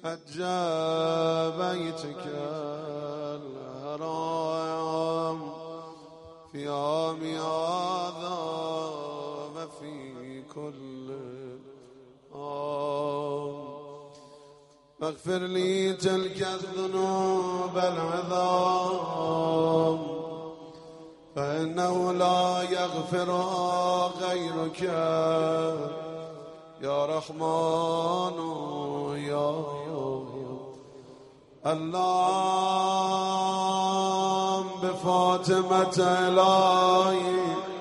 حج بيتك الحرام في عام هذا وفي كل عام، فاغفر لي تلك الذنوب العظام، فإنه لا يغفرها غيرك يا رحمن يا اللهم بفاطمة إلهي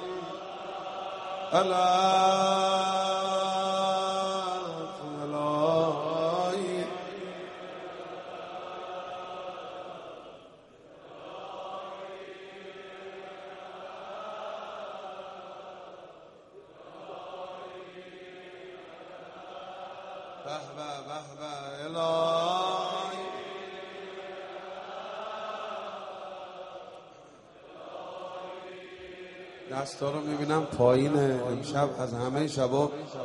إلهي بهبه بهبه الهی دستا رو میبینم پایینه. امشب از همه شبا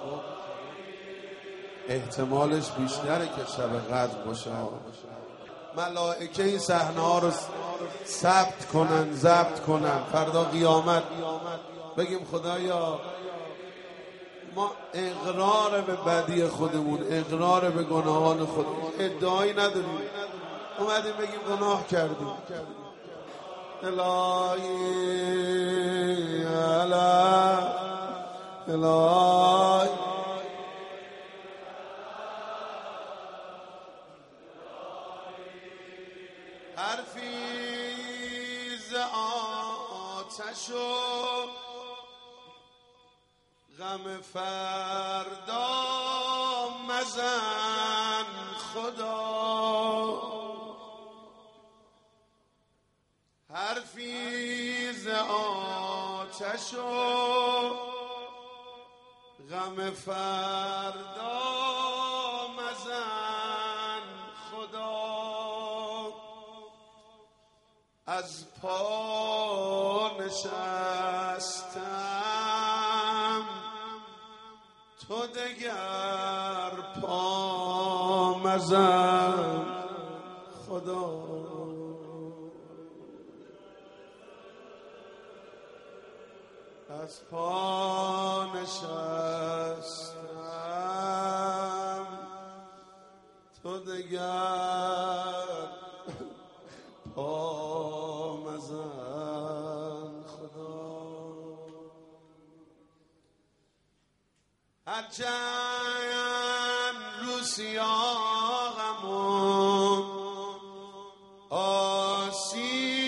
احتمالش بیشتره که شب قدر باشه. ملائکه این صحنه ها رو ثبت کنن، ضبط کنن، فردا قیامت بگیم خدایا ما اقرار به بدی خودمون، اقرار به گناهان خودمون، ادعایی نداریم، اومدیم بگیم گناه کردیم. الهی الهی حرفی ز آتش و غم فردا مزن خدا، حرفی ز آتش و غم فردا مزن خدا، از پا نشستم تو دگر پا مزن خدا. از پا نشستم تو دگر پا مزن خدا. هرچند رو سیاهمون آسی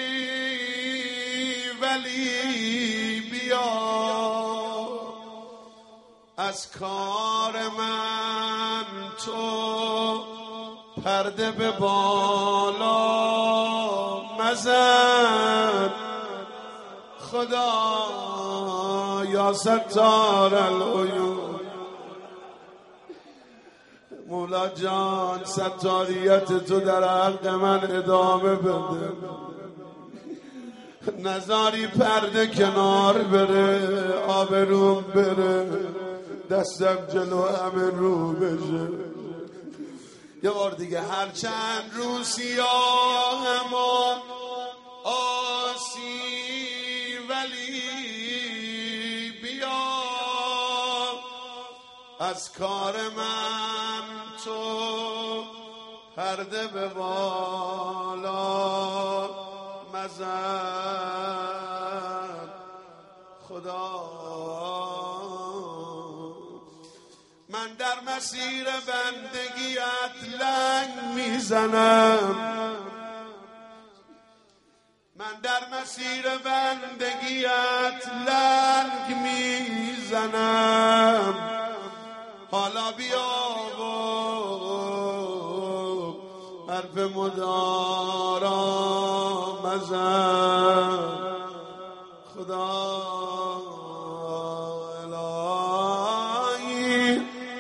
ولی بیا، از کار من تو پرده به بالا مزن خدا. یا ستار العیون مولا جان، ستاریت تو در حق من ادامه بده، نزاری پرده کنار بره، آبروم بره، دستم جلو همه رو بشه. یه بار دیگه. هرچند رو سیاهمان آسی ولی بیا، از کار من تو پرده به بالا مزن خدا. من در مسیر بندگیت لنگ میزنم، من در مسیر بندگیت لنگ میزنم، حالا بیا و حرف مدارا مزن خدا. الهی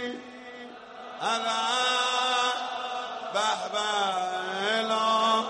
بهبه الهی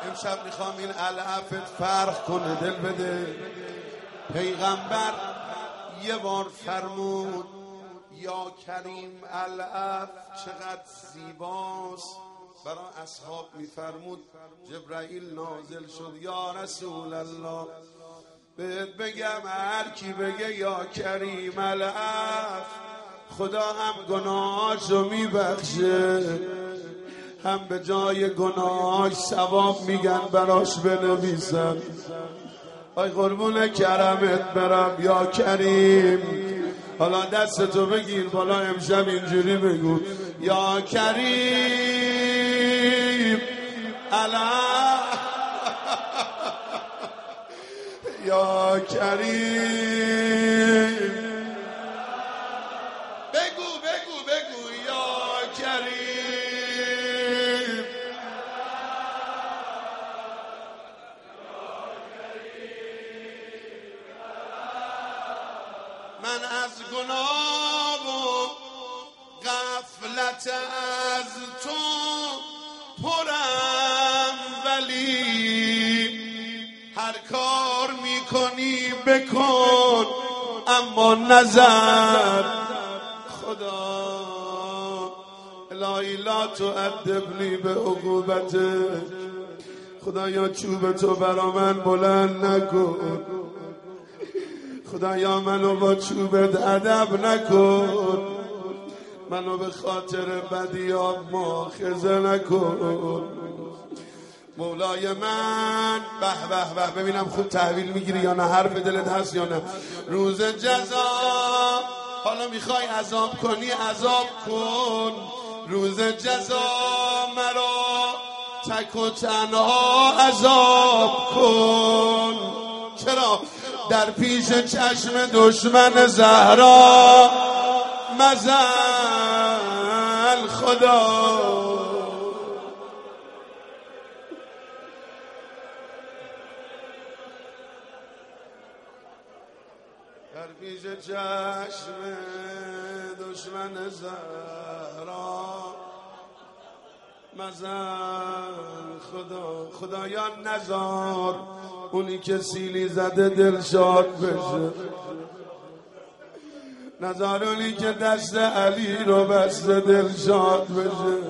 امشب میخوام این علفت فرق کنه، دل بده. پیغمبر یه بار فرمود یا کریم علف چقدر زیباست. برای اصحاب میفرمود جبرائیل نازل شد یا رسول الله بهت بگم هر کی بگه یا کریم علف خدا هم گناهاشو میبخشه، هم به جای گناهاش ثواب میگن براش بنویسن. آی قربون کرمت برم یا کریم. حالا دستتو بگیر بالا امشب اینجوری بگو یا کریم علف یا کریم. بگو بگو بگو یا کریم. من از گناه و غفلت از تو پرم، ولی هر کار میکنی بکن اما نظر خدا. الهی لا تؤدبنی به عقوبتک. خدایا چوب تو برا من بلند نکن. خدایا منو با چوبت ادب نکن. منو به خاطر بدیات مؤاخذه نکن. مولای من به به به. ببینم خوب تحویل میگیری یا نه، حرف دلت هست یا نه. روز جزا حالا میخوای عذاب کنی عذاب کن. روز جزا مرا تک و تنها عذاب کن. چرا؟ در پیش چشم دشمن زهرا مزل خدا. در پیش چشم دشمن زهرا مزل خدا. خدایا نزار اونی که سیلی زده دل شاد بشه، نزار اونی که دست علی رو بسته دل شاد بشه.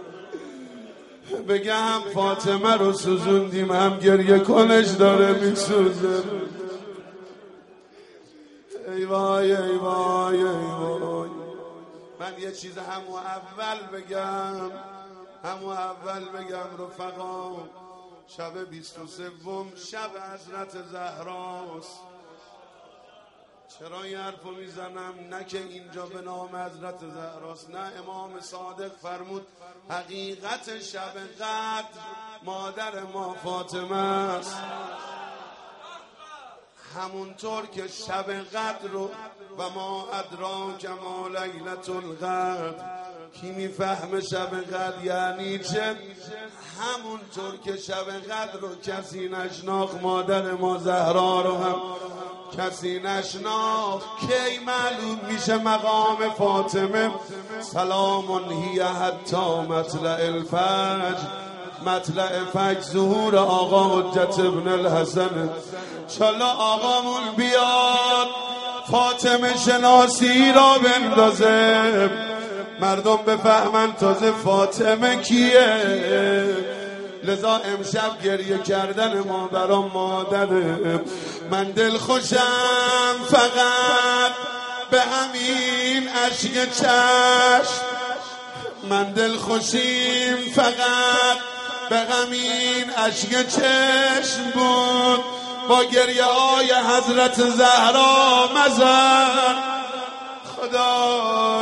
بگه هم فاطمه رو سوزوندیم هم گریه کنش داره میسوزه. ای وای ای وای ای وای. من یه چیز همو اول بگم رفقا. شب 23 شب حضرت زهراست. چرا این حرفو میزنم؟ نه که اینجا به نام حضرت زهراست، نه. امام صادق فرمود حقیقت شب قدر مادر ما فاطمه است. همونطور که شب قدر رو و ما ادراک ما لیلة القدر، کی میفهمه شب قدر یعنی چه؟ همونطور که شب قدر رو کسی نشناخت، مادر ما زهرا رو هم کسی نشناخت. کی معلوم میشه مقام فاطمه؟ سلام هی حتی مطلع الفجر. مطلع فجر ظهور آقا حجت ابن الحسن. انشالله آقامون بیاد فاطمه شناسی را بندازه، مردم بفهمن تازه فاطمه کیه. لذا امشب گریه کردن ما برام مادره. من دل خوشم فقط به همین اشک چشم. من دل خوشیم فقط به همین اشک چشم بود. با گریه های حضرت زهرا مزن خدا.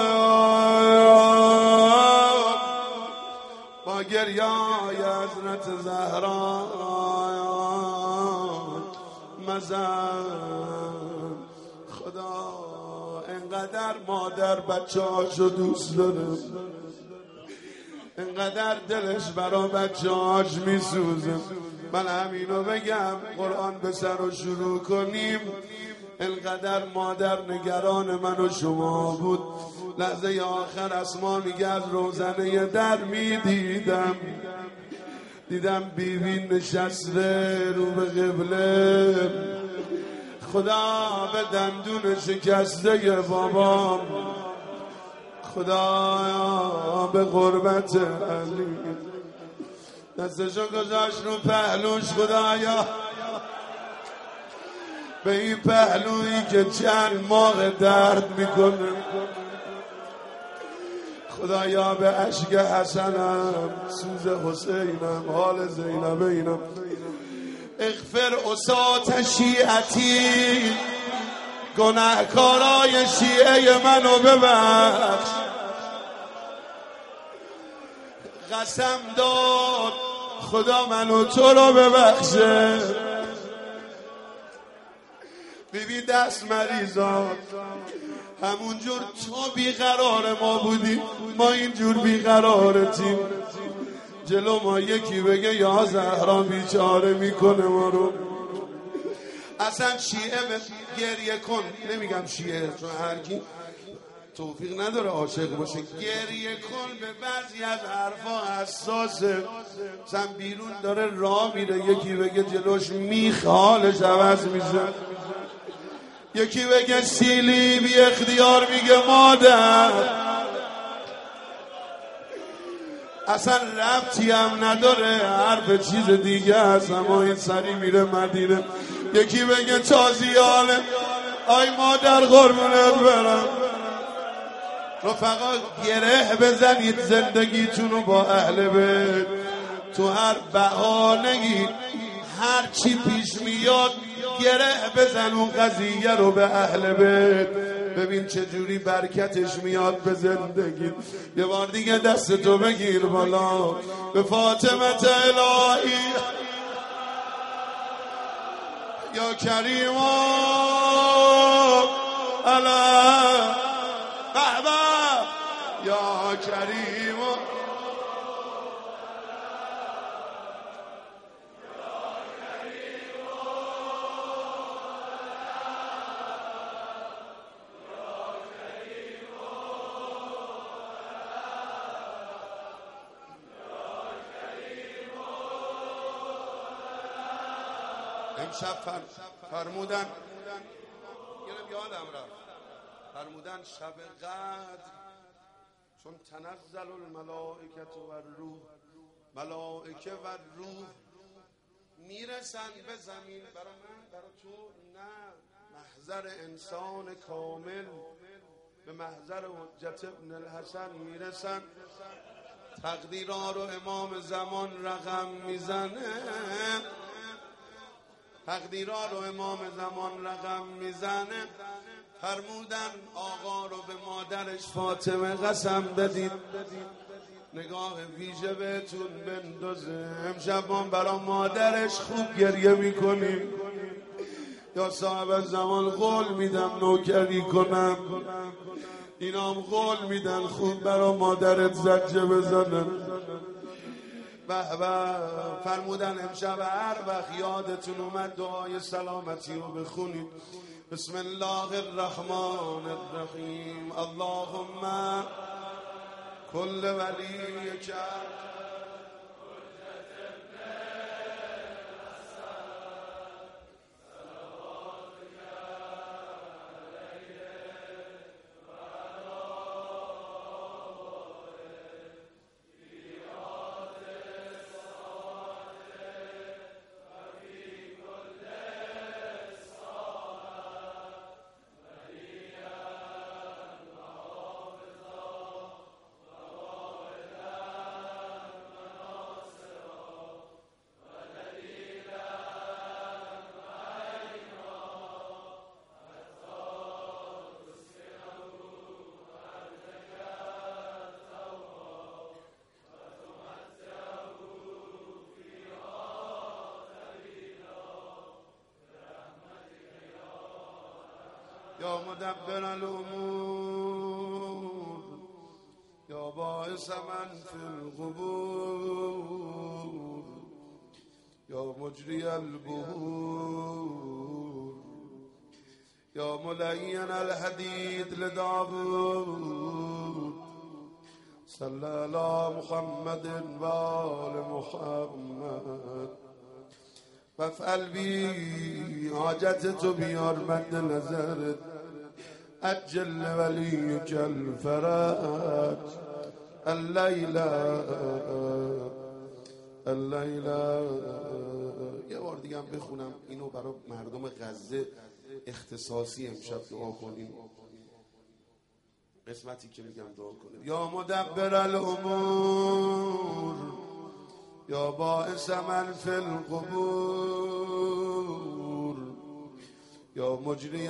با گریه های حضرت زهرا مزن خدا. انقدر مادر بچه هاشو دوست داره، انقدر دلش برا بچه هاش میسوزه. من همینو بگم قرآن به سر رو شروع کنیم. انقدر مادر نگران من و شما بود. لحظه آخر اسما میگه از روزنه در میدیدم دیدم بیبی نشسته رو به قبله، خدا به دندون شکسته بابام، خدا به قربت علی دستشو گذاشت رو پهلوش. خدایا به این پهلویی که چند ماه درد میکنه، خدایا به عشق حسنم، سوز حسینم، حال زینب اینم، اغفر عصات شیعتی، گناهکارای شیعه منو ببخش. قسم داد خدا منو تو رو ببخشه. بیبی دست مریضات همونجور تو بیقرار ما بودی، ما اینجور بیقرارتیم. جلو ما یکی بگه یا زهرا بیچاره میکنه ما رو. اصلا شیعه گریه کن، نمیگم شیعه چون هرکی توفیق نداره عاشق باشه، گریه کن به بعضی از حرفا حساسه. مثلا بیرون داره راه میره، یکی بگه جلوش میخ حالش عوض میشه، یکی بگه سیلی بی اختیار میگه مادر. اصلا ربطی هم نداره، حرف چیز دیگه هست، اما این سری میره مدینه. یکی بگه تازیانه آی مادر قربونت برم. رفقا گره بزنید زندگیتونو با اهل بیت، تو هر بهانه‌ای هر چی پیش میاد گره بزن اون قضیه رو به اهل بیت، ببین چه جوری برکتش میاد به زندگی. یه بار دیگه دستتو بگیر بالا به فاطمه الهی یا کریم علی بابا یا کریم. امشب فرمودن یادم رفت، فرمودن شب قدر چون تنزل الملائکه و الروح، ملائکه و روح میرسن به زمین. برای من برای تو نه، محضر انسان کامل به محضر حجت ابن الحسن میرسن، تقدیرها رو امام زمان رقم میزنه، تقدیرها رو امام زمان رقم میزنه. فرمودن آقا رو به مادرش فاطمه قسم بدید، نگاه ویژه بهتون بندازه. امشب ما برای مادرش خوب گریه میکنیم، یا صاحب زمان قول میدم نوکری کنم، اینا هم قول میدن خوب برای مادرت زجه بزنن. فرمودن امشب هر وقت یادتون اومد دعای سلامتی رو بخونید. بسم الله الرحمن الرحیم. اللهم کل ولیک یا مدبر الامور یا باعث من فی القبور یا مجری البهور یا ملین الحدید لداود صلی علی محمد و آل محمد وفعل بی حاجت تو بیار مد نظرت عجل ولی کل فرج اللیلا. یه بار دیگه هم بخونم اینو برای مردم غزه اختصاصی امشب دعا کنیم. قسمتی که میگم دعا کنیم. یا مدبر الامور یا باعث من فی القبور یا مجری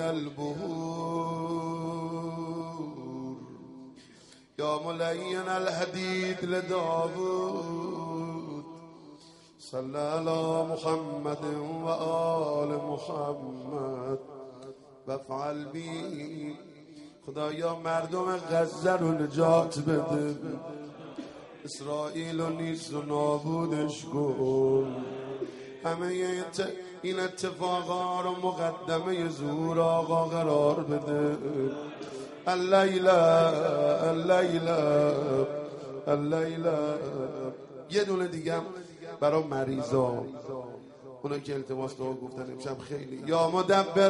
البهور یا ملین الحدید لداود صلی علی محمد و آل محمد وفعل بی. خدایا مردم غزه رو نجات بده، اسرائیل رو نیست و نابودش کن. همه این اتفاقا رو مقدمه ظهور آقا قرار بده. اللیلا. یه دونه دیگه برای مریضا، اونا که التماس دعا گفتن امشب خیلی. یا مدبر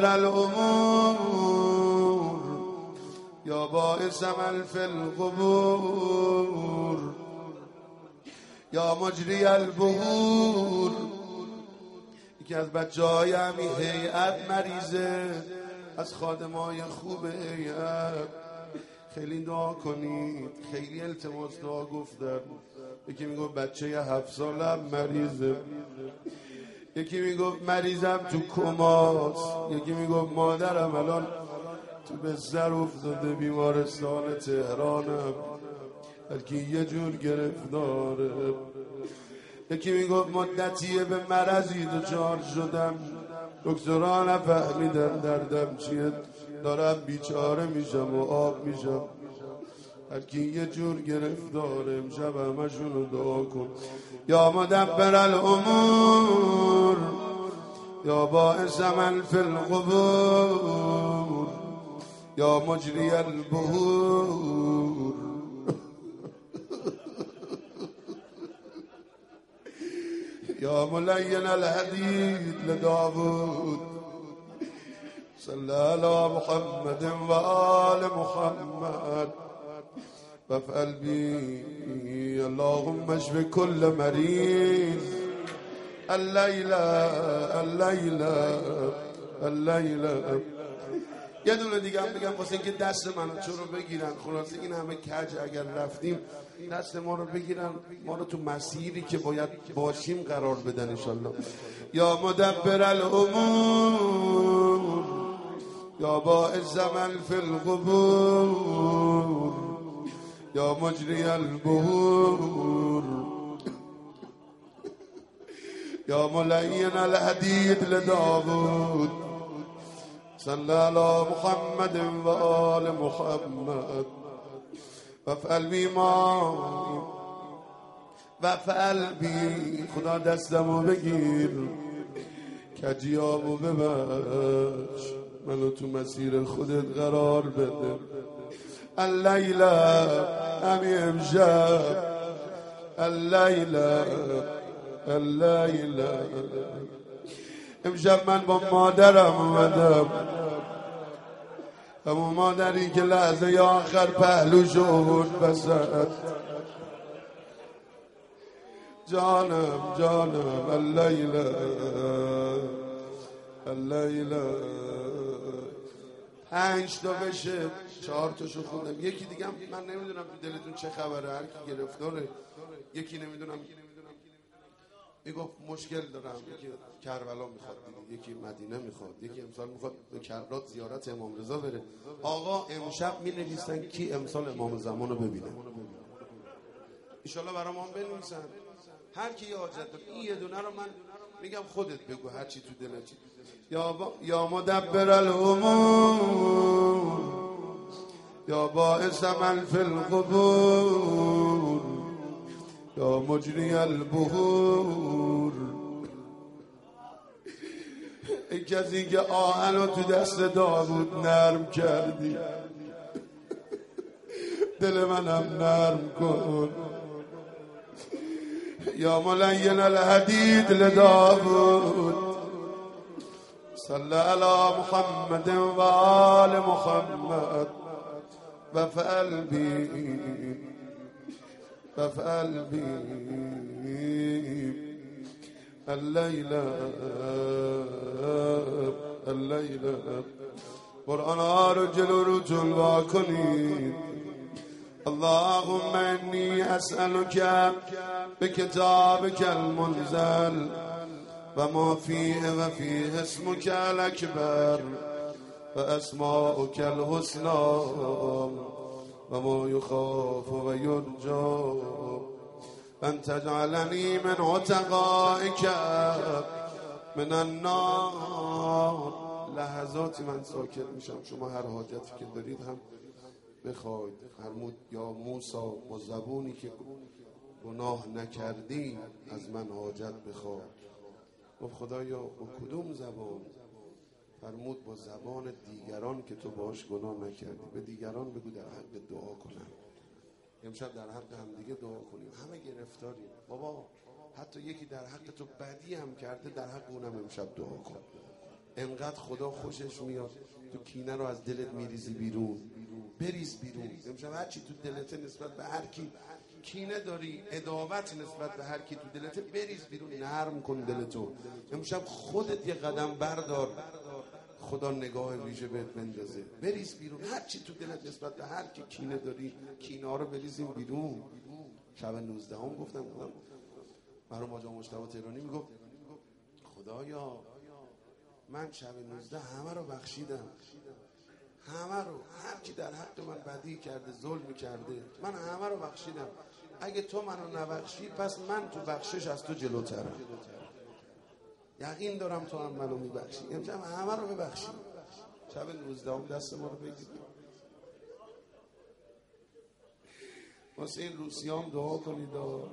الامور یا باعث من فی القبور یا مجری البهور. یکی از بچه‌های همین هیئت مریضه، از خادمای خوب هیئت، خیلی دعا کنید. خیلی التماس دعا گفتن. یکی میگفت بچه 7 سالم مریضه، یکی میگفت مریضم تو کماست، یکی میگفت مادرم الان تو بستر افتاده بیمارستان تهرانم بلکه یه جور گرفتاره، یکی میگفت مدتیه به مرضی دچار شدم دکترها نفهمیدن دردم چیه، دارم بیچاره میشم و آب میشم بلکه یه جور گرفتاره. امشب همشون رو دعا کن. یا مدبر الامور یا باعث من فی القبور یا مجری البهور یا ملین الحدید لداود صلی علی محمد و آل محمد وفعل بی. اللهم اشف كل مریض اللیلا. یه دونه دیگه هم بگم واسه اینکه دست منو چرا بگیرن. خلاصه این همه کج اگر رفتیم دست ما رو بگیرن، ما رو تو مسیری که باید باشیم قرار بدن انشالله. یا مدبر الامور یا باعث من فی القبور یا مجری البهور یا ملین الحدید لداود صلی علی محمد و آل محمد وفعل بی ما وفعل بی. خدا دستمو بگیر، کجیامو ببخش، منو تو مسیر خودت قرار بده. اللیلا همی امشب اللیلا امشب من با مادرم اومدم، همون مادری که لحظه آخر پهلو شد بسد. جانم اللیلا 5 تا بشه 4 تاشو خوندم. یکی دیگه من نمیدونم تو دلتون چه خبره، هر کی گرفتاره. یکی نمیدونم میگفت مشکل دارم، یکی کربلا میخواد، یکی مدینه میخواد، یکی امسال میخواد به کرات زیارت امام رضا بره. آقا امشب مینویسن کی امسال امام زمان رو ببینه، انشالله برام هم بنویسن. هر کی یه حاجت داره این یه دونه رو من میگم خودت بگو هر چی تو دلت. یا مدبر الامور یا باعث من فی القبور یا مجری البهور. ای کسی که آهن رو تو دست داوود نرم کردی، دل منم نرم کن. یا ملین الحدید لداود صلی علی محمد و آل محمد وفعل بی اللیل قرآن ها رو جلو رو جلوه کنید. اللهم انی اسألک بکتابک المنزل و ما فیه و فیه اسمک الاکبر و اسماؤک الحسنی و ما یخاف و یرجا ان تجعلنی من عتقائک من النار. لحظاتی من ساکت میشم، شما هر حاجتی که دارید هم بخواید. فرمود یا موسی با زبونی که گناه نکردی از من حاجت بخواه. گفت خدایا با کدوم زبان؟ فرمود با زبان دیگران که تو باش گناه نکردی. به دیگران بگو در حق دعا کنن. امشب در حق هم دیگه دعا کنیم. همه گرفتاریم بابا، حتی یکی در حق تو بدی هم کرده، در حق اونم امشب دعا کن. انقدر خدا خوشش میاد تو کینه رو از دلت میریزی بیرون. بریز بیرون امشب. هر چی تو دلت نسبت به هر کی کینه داری، عداوت نسبت به هر کی تو دلت، بریز بیرون. نرم کن دلتو. امشب خودت یه قدم بردار، خدا نگاه ویژه بهت بندازه. بریز بیرون هر چی تو دلت نسبت به هر کی کینه داری، کینه ها رو بریزیم بیرون. شب 19 گفتم مرحوم حاج مجتبی تهرانی میگفت خدایا من شب 19 همه رو بخشیدم، همه رو. هر کی در حق من بدی کرده، ظلم کرده، من همه رو بخشیدم. اگه تو منو نبخشی پس من تو بخشش از تو جلوترم. یقین دارم تو هم منو میبخشی. امشب همه رو ببخشی. شب 19 دست ما رو بگید. واسه این روسیام دعا کنید.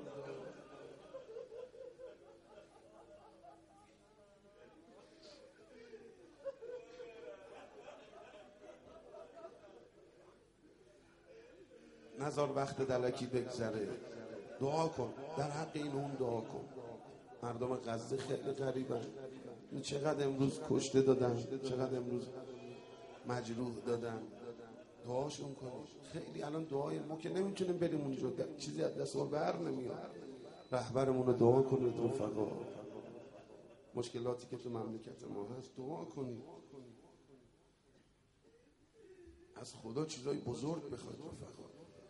نذار وقت دلکی بگذره. دعا کن، در حق این اون دعا کن. مردم غزه خیلی غریبن. چقدر امروز کشته دادن، چقدر امروز مجروح دادن. دعاشون کن. خیلی الان دعای ما که نمیتونیم بریم اونجا، چیزی از دست ما بر نمیاد. رهبرمون رو دعا کنید رفقا. مشکلاتی که تو مملکت ما هست دعا کنید. از خدا چیزای بزرگ بخواید رفقا.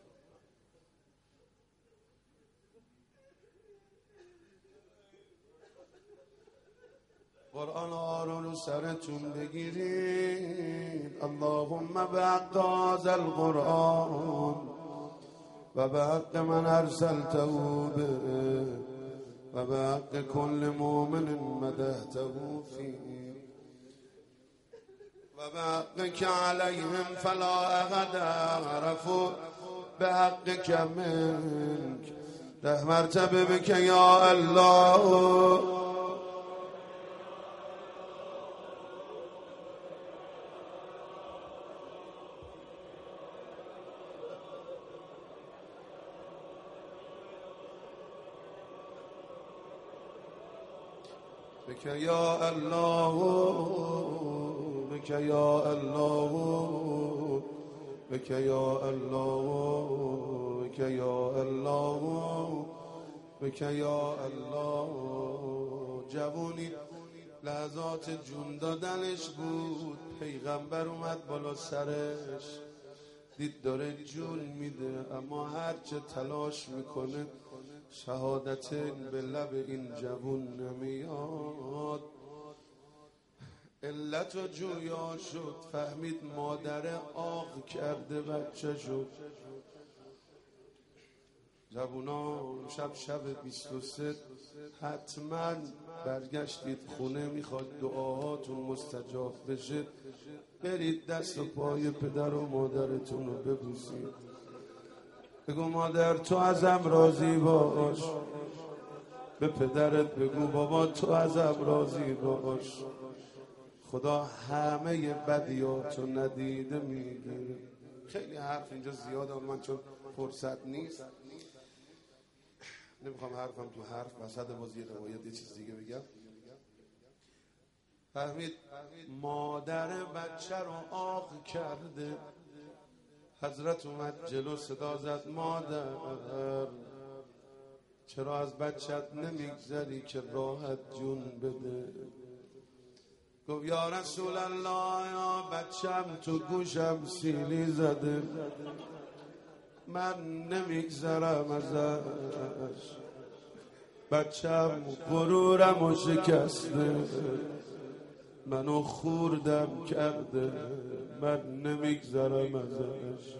قرآن ها رو سرتون بگیرید. اللهم بحق القرآن و بحق من ارسلته به و بحق کل مؤمن مدحته فی و بحق که علیهم فلا احد عرفوا بحق که منک 10 مرتبه بک یا الله. بك يا الله بك يا الله بك يا الله بك يا الله بك يا الله. جوونی لحظات جون دادنش بود. پیغمبر اومد بالا سرش، دید داره جون میده، اما هرچه تلاش میکنه شهادتین به لب این جوون نمیاد. علت و جویا شد، فهمید مادر آق کرده بچه شد. جوونا شب 23 حتما برگشتید خونه، میخواد دعاهاتون مستجاب بشه. برید دست و پای پدر و مادرتون رو ببوسید. بگو مادر تو ازم راضی باش. به پدرت بگو بابا تو ازم راضی باش. خدا همه بدیاتو ندیده میگیره. خیلی حرف اینجا زیاده، من چون فرصت نیست نمیخوام حرفم تو حرف وسط بازی روایت یه چیز دیگه بگم. فهمید مادر بچه رو آق کرده، حضرت اومد جلو صدا زد مادر چرا از بچت نمیگذری که راحت جون بده؟ گفت یا رسول الله یا بچم تو گوشم سیلی زده، من نمیگذرم ازش، بچم غرورمو شکسته، منو خوردم کرده، من نمیگذرم ازش.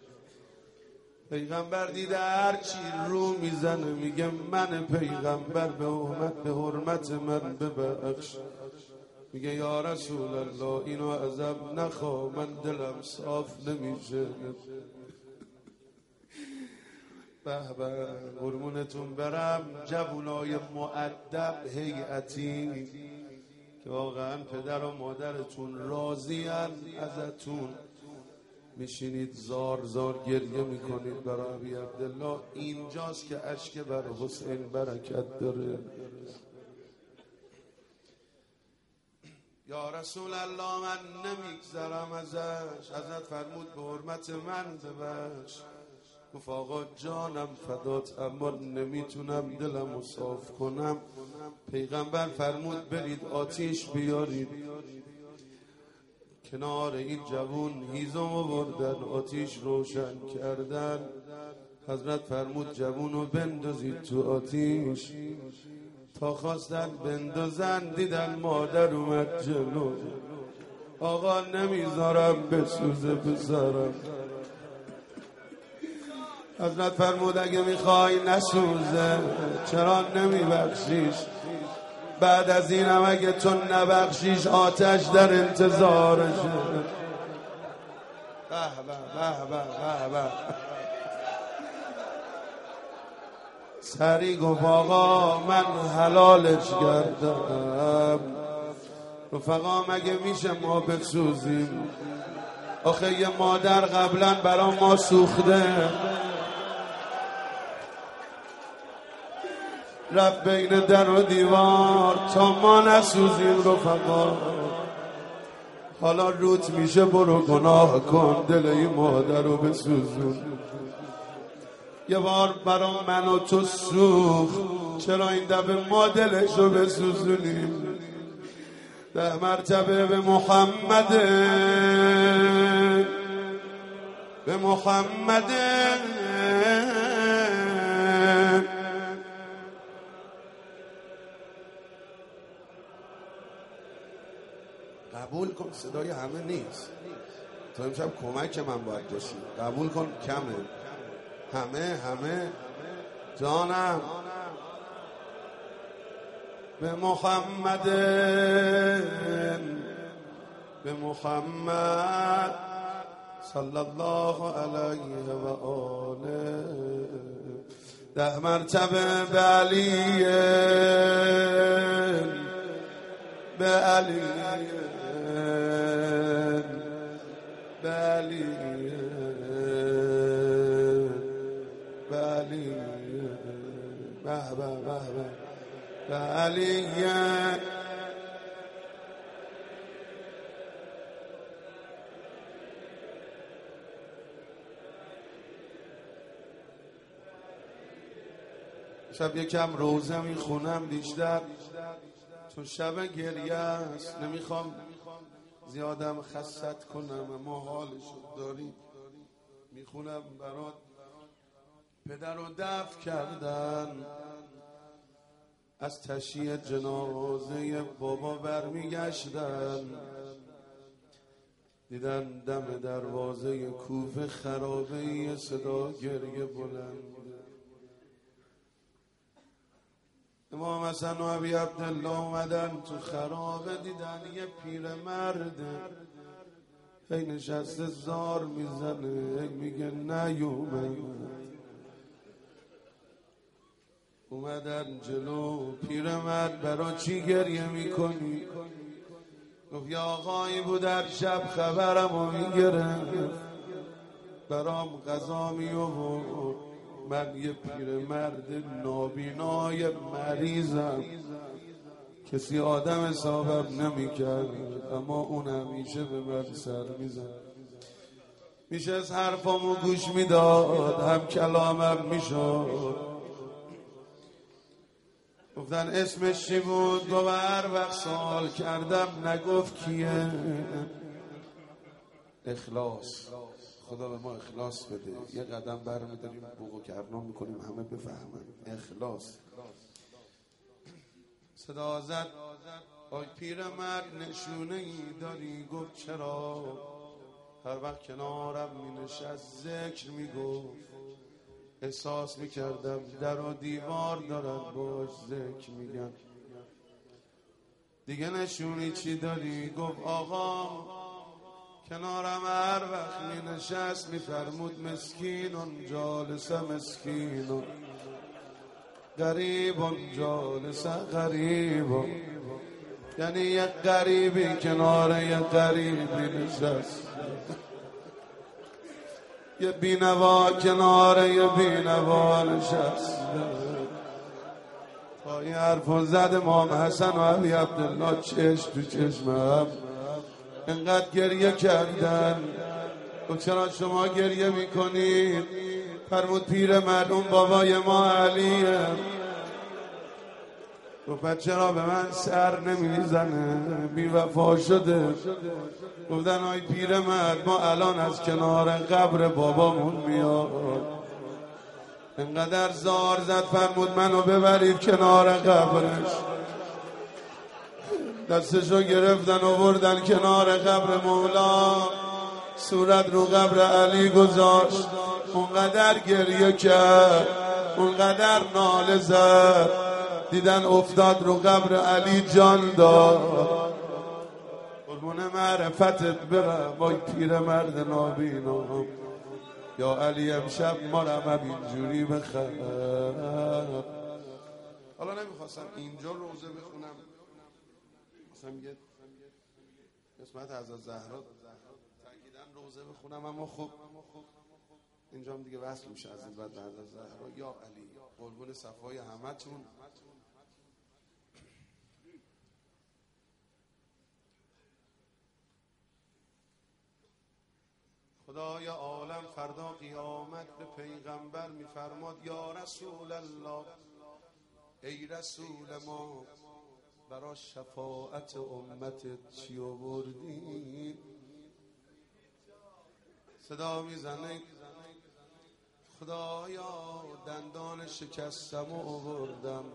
پیغمبر دیده هرچی رو میزنه میگه من پیغمبر به حرمت من ببخش. میگه یا رسول الله اینو ازم نخوا، من دلم صاف نمیشه. به به قربونتون برم جوانای مؤدب هیئتی که واقعا پدر و مادرتون راضین ازتون، میشینید زار زار گریه میکنید برای ابی عبدالله. اینجاست که اشک بر حسین برکت داره. یا رسول الله من نمیگذرم ازش. حضرت فرمود به حرمت من ببخش. گفت آقا جانم فدات اما نمیتونم دلمو صاف کنم. پیغمبر فرمود برید آتیش بیارید. کنار این جوون هیزم بردن آتیش روشن کردن. حضرت فرمود جوونو بندازید تو آتیش. تا خواستن بندازن دیدن مادر اومد جلو. آقا نمیذارم بسوزه پسرم. حضرت فرمود اگه میخوای نسوزه چرا نمیبخشیش؟ بعد از اینم اگه تو نبخشیش آتش در انتظارشه. به به به به به. سری گفت آقا من حلالش کردم. رفقا مگه میشه ما بسوزیم؟ آخه یه مادر قبلا برا ما سوخته، رفت بین در و دیوار تا ما نسوزیم. رفقا حالا روت میشه برو گناه کن دل این مادر رو بسوزون. یه بار برا من و تو سوخت، چرا این دفعه ما دلش رو بسوزونیم؟ 10 مرتبه به محمد، به محمد قبول کن. صدای همه نیست، تا امشب کمک من باید باشی. قبول کن کمه. همه جانم. به محمد، به محمد صلی الله علیه و آله. 10 مرتبه به علی، به علی، به علی، به علی، به به علی. شب یکم روزه میخونم بیشتر، چون شب گریه است. نمیخوام زیادم خست کنم اما حالشو داری. میخونم برات. پدر رو دفن کردن، از تشییع جنازه بابا برمیگشتن. دیدن دم دروازه کوفه خرابه یه صدا گریه بلند. امام حسن و ابی عبدالله اومدن تو خرابه، دیدن یه پیرمرده هی نشسته زار میزنه، هی میگه نیومد. اومدن جلو. پیرمرد برا چی گریه میکنی؟ گفت یا آقایی بود در شب خبرمو میگرفت، برام غذا می آورد. من یه پیرمرد نابینای مریضم، کسی آدم حسابم نمی‌کرد، اما اون همیشه به من سر میزد. میشه از حرفامو گوش میداد، هم کلامم میشد. گفتن اسمش چی بود؟ گفت هر وقت سوال کردم نگفت کیه. اخلاص. خدا به ما اخلاص بده. یه قدم برمی‌داریم بوق و کرنا میکنیم همه بفهمن. اخلاص. صدا زد آی پیرمرد نشونه ای داری؟ گفت چرا؟ هر وقت کنارم می نشست ذکر می گفت، احساس می کردم در و دیوار دارن باش ذکر میگن. دیگه نشونی چی داری؟ گفت آقا کنارم هر وقت می نشست می فرمود مسکینون جالس مسکینون، غریبون جالس غریبون. یعنی یک غریبی کنار یک غریبی نشست، یه بینوا کنار یه بینوا نشست. تا این حرف زد امام حسن و علی عبدالله چشم تو چشمم انقدر گریه کردن. و چرا شما گریه میکنید؟ فرمود پیرمرد اون بابای ما علیه. گفت چرا به من سر نمیزنه؟ بی وفا شده. گفتن آی پیرمرد ما الان از کنار قبر بابامون میاد. انقدر زار زد فرمود منو ببرید کنار قبرش. دستشو گرفتن و بردن کنار قبر مولا، صورت رو قبر علی گذاشت. اونقدر گریه کرد، اونقدر ناله زد، دیدن افتاد رو قبر علی جان داد. قربون معرفتت برم وای پیرمرد نابینا. یا علی امشب ما رو هم اینجوری بخر. حالا نمیخواستم اینجا روزه بخونم، مثلا یه قسمت از زهرا تاکیدن روزه بخونم، اما خب اینجا هم دیگه وصل میشه از این بعد از زهرا. یا علی قربون صفای همتون. خدای عالم فردا قیامت به پیغمبر میفرماد یا رسول الله، ای رسول ما برای شفاعت امتت چی آوردی؟ صدا میزنه خدایا دندان شکستم آوردم،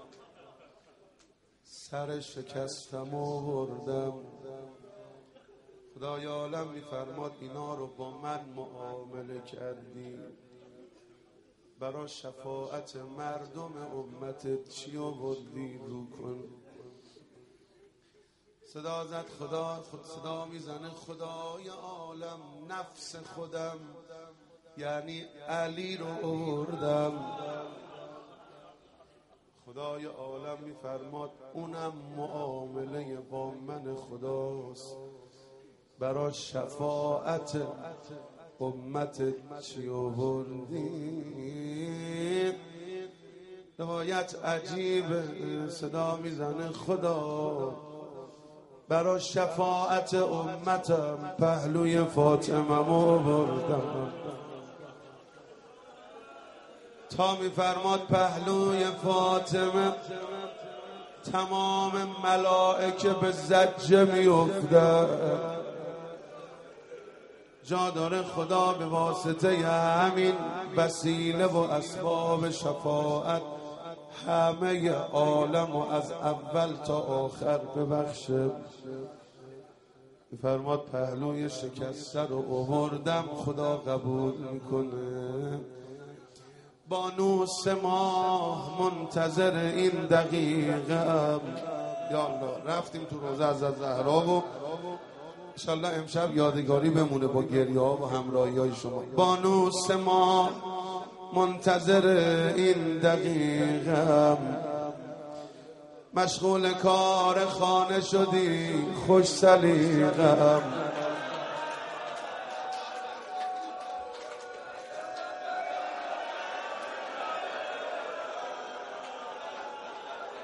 سر شکستم آوردم. خدای عالم میفرماد اینا رو با من معامله کردی، برای شفاعت مردم امتت چی آوردی؟ رو کن. صدا زد صدا میزنه خدای عالم نفس خودم یعنی علی رو آوردم. خدای عالم میفرماد اونم معامله با من خداست، برای شفاعت امت چی آوردی؟ روایت عجیبه. صدا میزنه خدا برای شفاعت امتم پهلوی فاطمه آوردم. تا میفرماد پهلوی فاطمه تمام ملائکه به زجه میافتند. جا داره خدا به واسطه همین وسیله و اسباب شفاعت همه عالم و از اول تا آخر ببخشه. فرماد پهلوی شکسته رو آوردم، خدا قبول میکنه. بانو 3 ماه منتظر این دقیقه. یا الله رفتیم تو روزه از زهرا و انشالله امشب یادگاری بمونه با گریه ها و همراهی های شما. بانو 3 ماه منتظر این دقیقه، مشغول کار خانه شدی خوش سلیقه.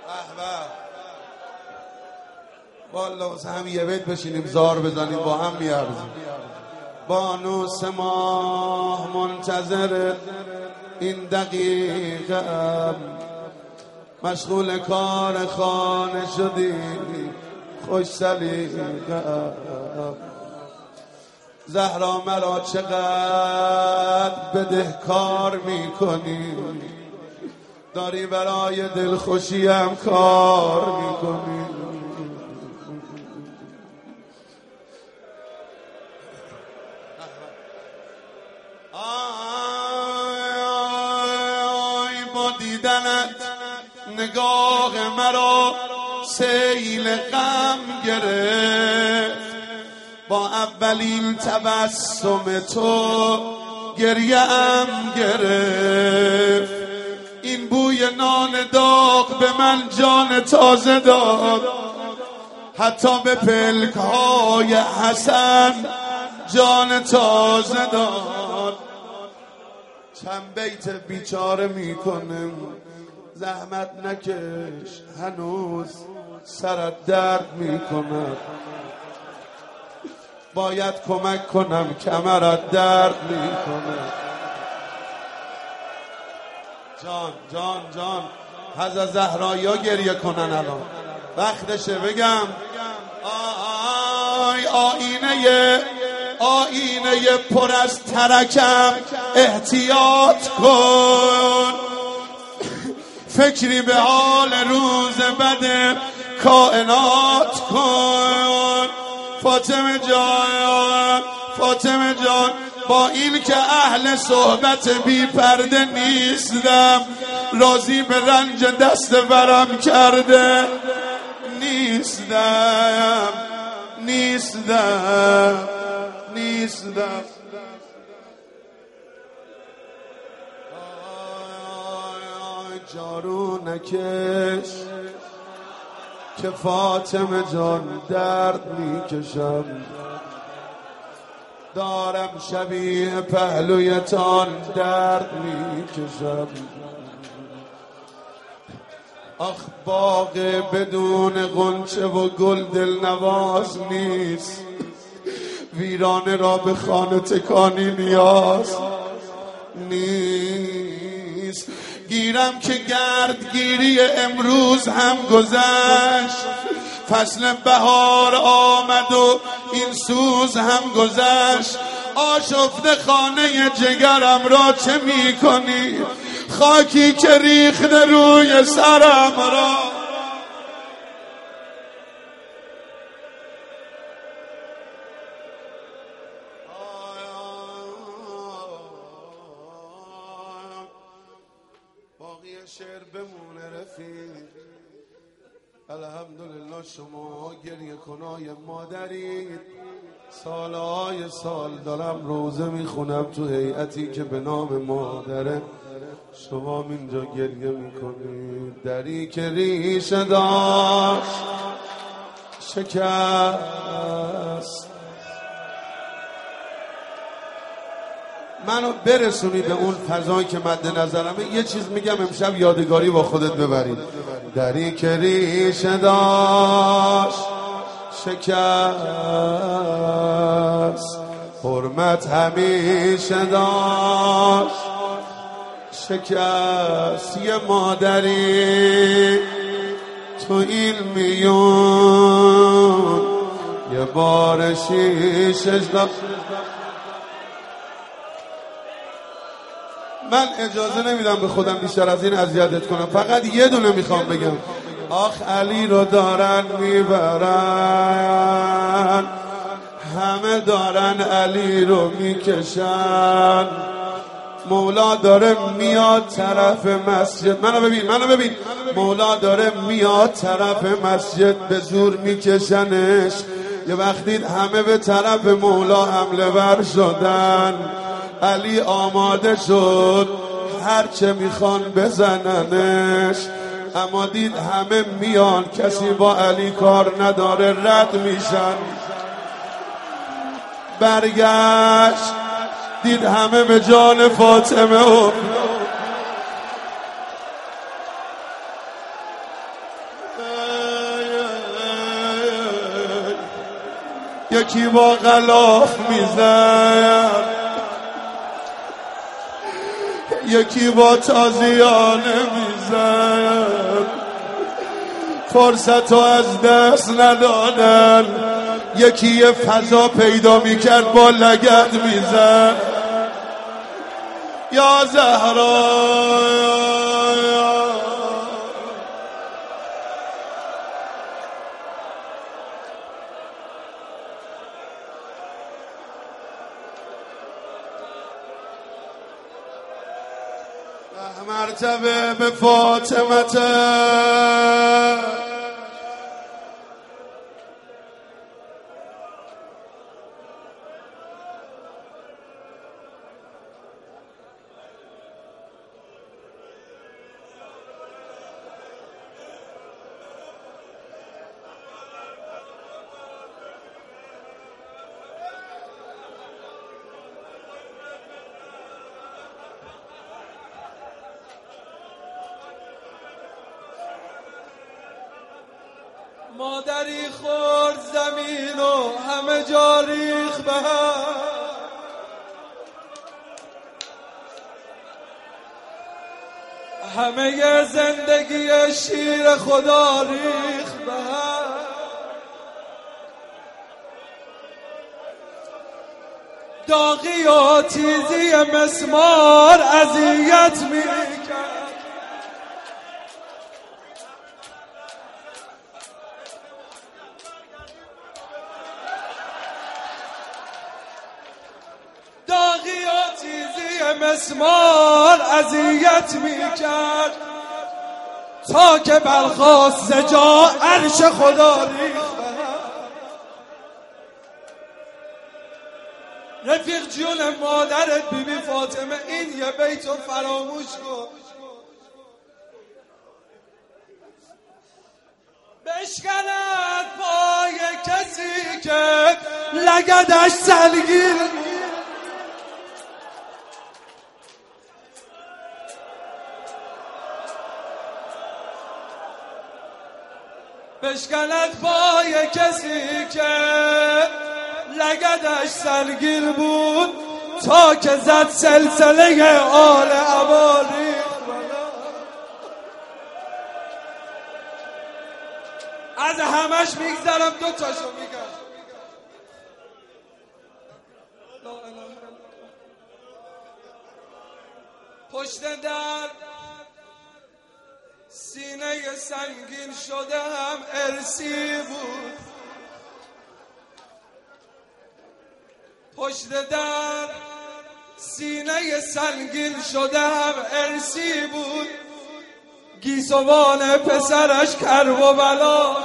والا واسه هم یه بیت بشینیم زار بزنیم با هم میارزیم. بانو سه ماه منتظر این دقیقه ام، مشغول کار خانه شدی خوش سلیقه ام. زهرا مرا چقدر بدهکار میکنی، داری برای دلخوشیم کار میکنی. با دیدنت نگاه مرا سیل غم گرفت، با اولین تبسم تو گریه‌ام گرفت. این بوی نان داغ به من جان تازه داد، حتی به پلک‌های حسن جان تازه داد. چند بیت بیچاره میکنم، زحمت نکش هنوز سرت درد میکند، باید کمک کنم کمرت درد میکند. جان جان جان حضرت زهرا گریه کنن الان وقتشه. بگم آی آینه پر از ترکم احتیاط کن، فکری به حال روز بد کائنات کن. فاطمه جان با این که اهل صحبت بی پرده نیستم، راضی به رنج دست برم کرده نیستم. جارو نکش که فاطمه جان درد میکشم، دارم شبیه پهلویتان درد میکشم. آخ باغ بدون غنچه و گل دلنواز نیست، ویرانه را به خانه تکانی نیاز نیست. گیرم که گردگیری امروز هم گذشت، فصل بهار آمد و این سوز هم گذشت. آشفته خانه جگرم را چه میکنی، خاکی که ریخته روی سرم را. باقی شعر بمونه رفیق. الحمدلله شما گریه کنای مادرید. سالهای سال دارم روزه میخونم تو هیئتی که به نام مادره، شما اینجا گریه میکنید. دری که ریشه داشت شکست، منو برسونی به اون فضایی که مد نظرمه. یه چیز میگم امشب یادگاری با خودت ببرید. دری که ریشه داشت شکست، حرمت همیشه داشت شکست. یه مادری تو این میون یه بار شیشش داشت. من اجازه نمیدم به خودم بیشتر از این اذیتت کنم، فقط یه دونه میخوام بگم. آخ علی رو دارن میبرن، همه دارن علی رو میکشن. مولا داره میاد طرف مسجد، منو ببین. مولا داره میاد طرف مسجد، به زور میکشنش. یه وقتی همه به طرف مولا حمله ور شدن، علی آماده شد هرچه میخوان بزننش، اما دید همه میان، کسی با علی کار نداره، رد میشن. برگشت دید همه به جان فاطمه یکی با غلاف میزد، یکی با تازیانه میزد، فرصتو از دست ندادن. یکی یه فضا پیدا میکرد با لگد میزد. یا زهرا مرتبه به فاطمت مادری خورد زمین و همه جا ریخ به هم، همه زندگی شیر خدا ریخ به هم. داغی و تیزی مسمار اذیت میکرد، داغی و تیزی مسمار اذیت میکرد، تا که برخاست ز جا عرش خدا ریخت. رفیق جون مادرت بیبی فاطمه این یه بیتو فراموش کن. بشکند پای کسی که لگدش سلگیر، بشکند پای کسی که لگدش سلگیر بود، تا که زد سلسله آل عبالی. از همش میگذرم دو تاشو میگم. پشت در سینه سنگین شده هم ارسی بود، پشت در سینه سنگین شده هم ارسی بود. گیسوان پسرش کرب و بلا.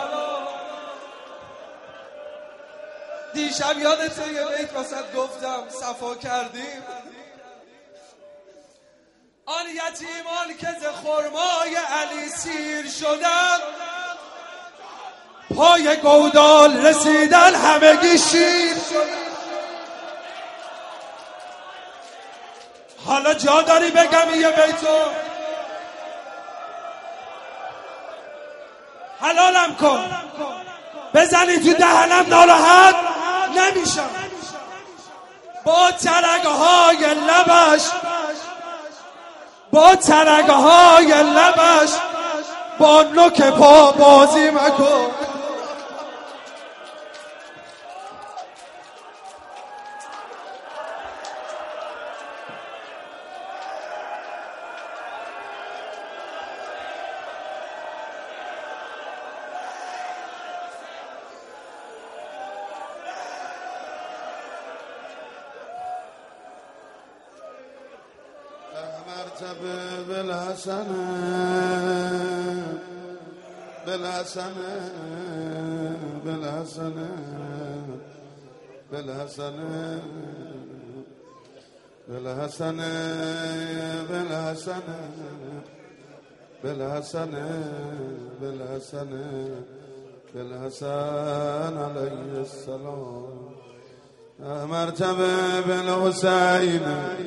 دیشب یادته یه بیت وسط گفتم صفا کردیم، آن یتیمان که ز خرمای علی سیر شدن، پای گودال رسیدن همگی شیر شدن. حالا جا داری بگم یه بیتو؟ حلالم کن بزنی تو دهنم، ناراحت نمیشم. با ترگهای لبش، با ترگهای لبش، با نوک پا بازی مکن. مرتبه بالحسنه بالحسنه بالحسنه بالحسنه بالحسنه بالحسنه بالحسنه بالحسنه بالحسن علیه السلام. مرتبه بالحسین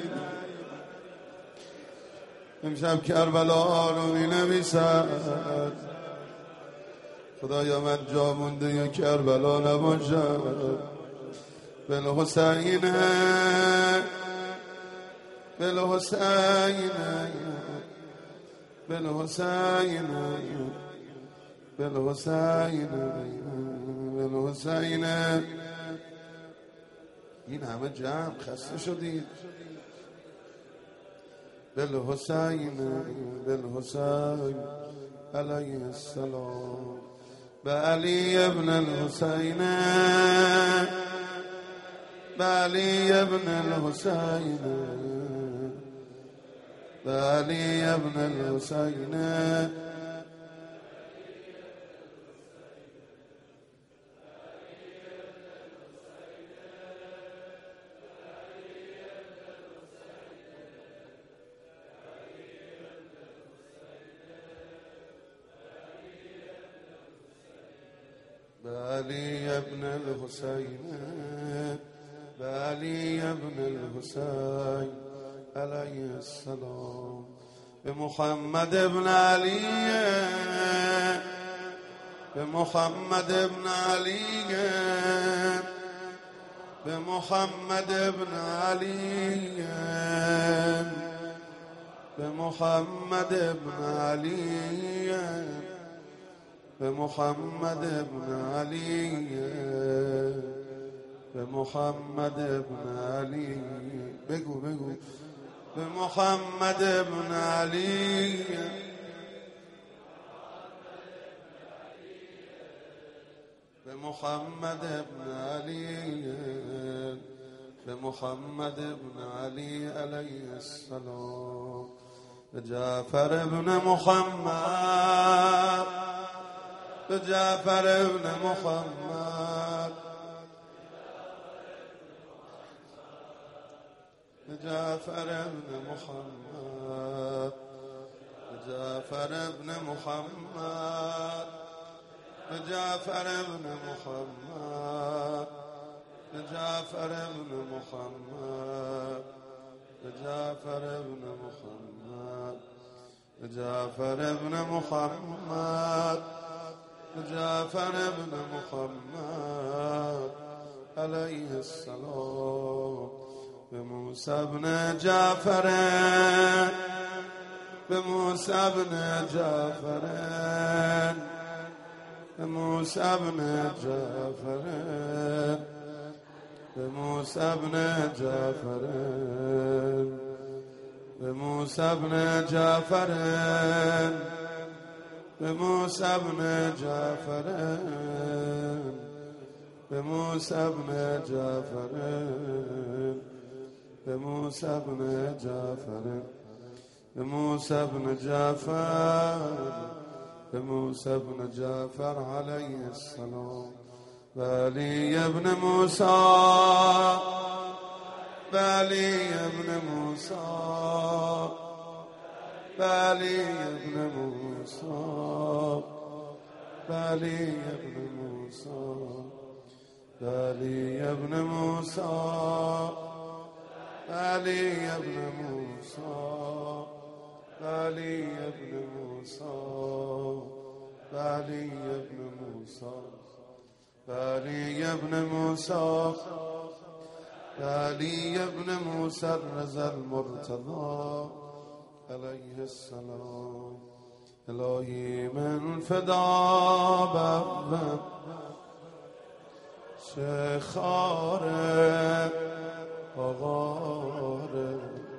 امشب کربلا رو می نویسد. خدایا من جا مونده یا کربلا نباشد. بالحسین بالحسین بالحسین بالحسین بالحسین. این همه جمع خسته شدید. بالحسین بالحسین علیه السلام. به علی ابن الحسین به علی ابن الحسین به علی ابن الحسین. بعلي ابن الحسين بعلي ابن الحسين عليه السلام. بمحمد ابن علي بمحمد ابن علي بمحمد ابن علي بمحمد ابن علي بمحمد ابن علي بمحمد ابن علي. بگو بمحمد ابن علي بمحمد ابن علي بمحمد ابن علي عليه السلام. بجعفر ابن محمد بجعفر ابن محمد بجعفر ابن محمد بجعفر ابن محمد بجعفر ابن محمد بجعفر ابن محمد بجعفر ابن محمد بجعفر ابن محمد بجعفر ابن محمد عليه السلام. بموسى ابن جعفر بموسى ابن جعفر بموسى ابن جعفر بموسى ابن جعفر بموسى ابن جعفر بموسى ابن جعفر بموسى ابن جعفر بموسى ابن جعفر بموسى ابن جعفر بموسى ابن جعفر عليه السلام. بعلي ابن موسى بعلي ابن موسى بعلي ابن موسى بعلي ابن موسى بعلي ابن موسى بعلي ابن موسى بعلي ابن موسى بعلي ابن موسى بعلي ابن موسى بعلي ابن موسى الرضا المرتضى عليه السلام. الهی من فدا بابم شخاره آغاره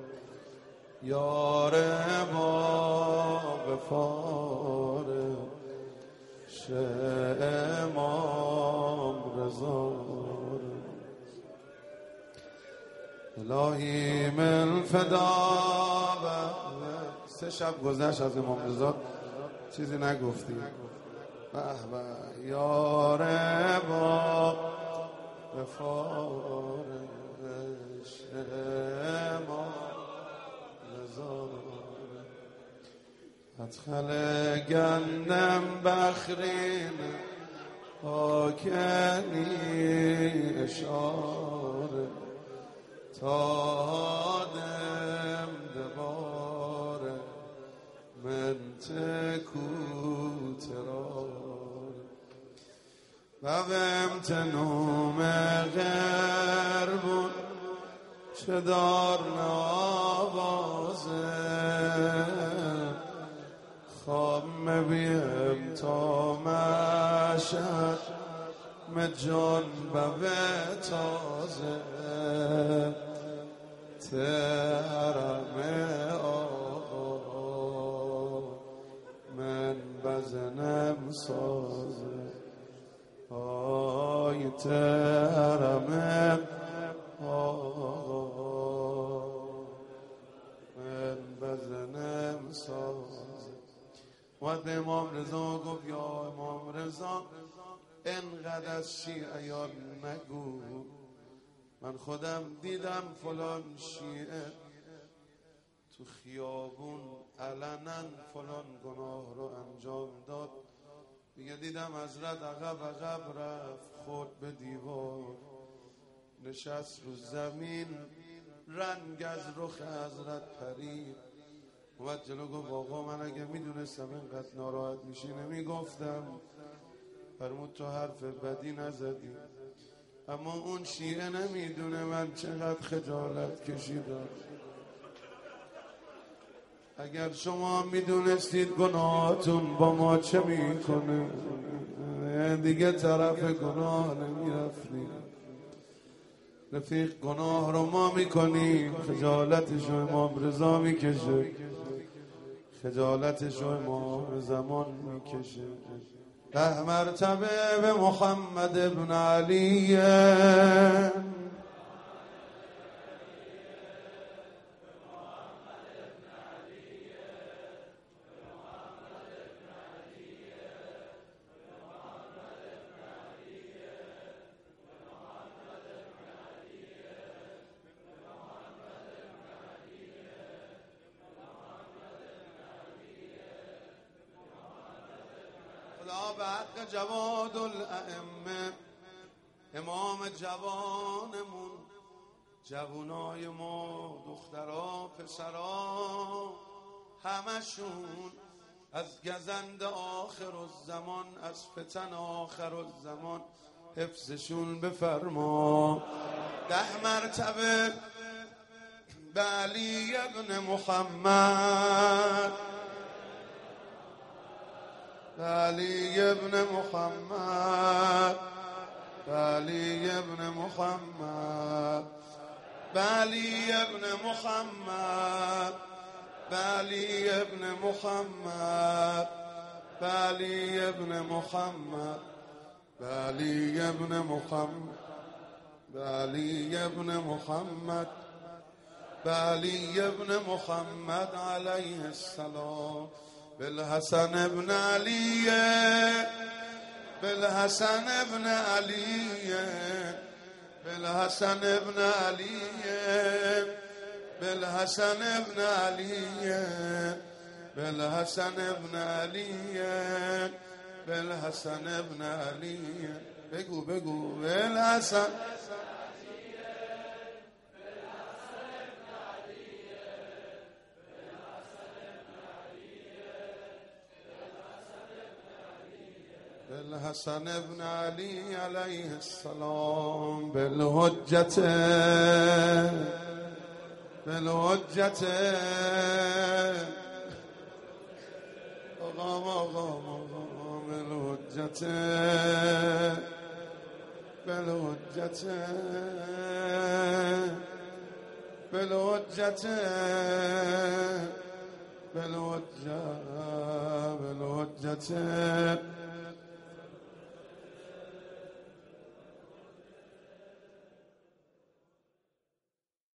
یار ما غفاره امام رضاره. الهی من فدا بابم. 3 شب گذشت از امام رضا چیزی نگفتی. به به یار با وفارش ما رضا. ادخل گندم بخرین پاکنی اشاره تا دم دباره من تکوترار و امتنوم غیر چه دار نوازه خواب مبیم تا مشهد مجان بوه تازه ترم آقا من بزنم سازه آی ترم آقا من بزنم سازه. و به امام رضا گفت یا امام رضا انقدر از شیعیان نگو، من خودم دیدم فلان شیعه تو خیابون علنا فلان گناه رو انجام داد، دیگه دیدم حضرت عقب رفت خورد به دیوار نشست رو زمین، رنگ از رخ حضرت پرید، اومد جلو گفت آقا من اگه میدونستم اینقدر ناراحت میشی نمیگفتم. فرمود تو حرف بدی نزدی، اما اون شیعه نمیدونه من چقدر خجالت کشیدم. اگر شما میدونستید گناهاتون با ما چه میکنه دیگه طرف گناه نمیرفتید. رفیق گناه رو ما میکنیم، خجالتش رو امام رضا میکشه، خجالتش رو امام زمان میکشه. 10 مرتبه به محمد ابن علی خدا به حق جواد الائمه امام جوانمون، جوانای ما دخترا پسرا همشون از گزند آخر الزمان، از فتن آخر الزمان حفظشون بفرما. 10 مرتبه به علی ابن محمد، علی ابن محمد، علی ابن محمد، علی ابن محمد، علی ابن محمد، علی ابن محمد، علی ابن محمد، علی ابن محمد، علی ابن محمد علیه السلام. بالحسن ابن علی، بالحسن ابن علی، بالحسن ابن علی، بالحسن ابن علی، بالحسن ابن علی، بالحسن ابن علی. بگو بالحسن الحسن ابن علی علیه السلام. بالحجت بالحجت بالحجت بالحجت بالحجت بالحجت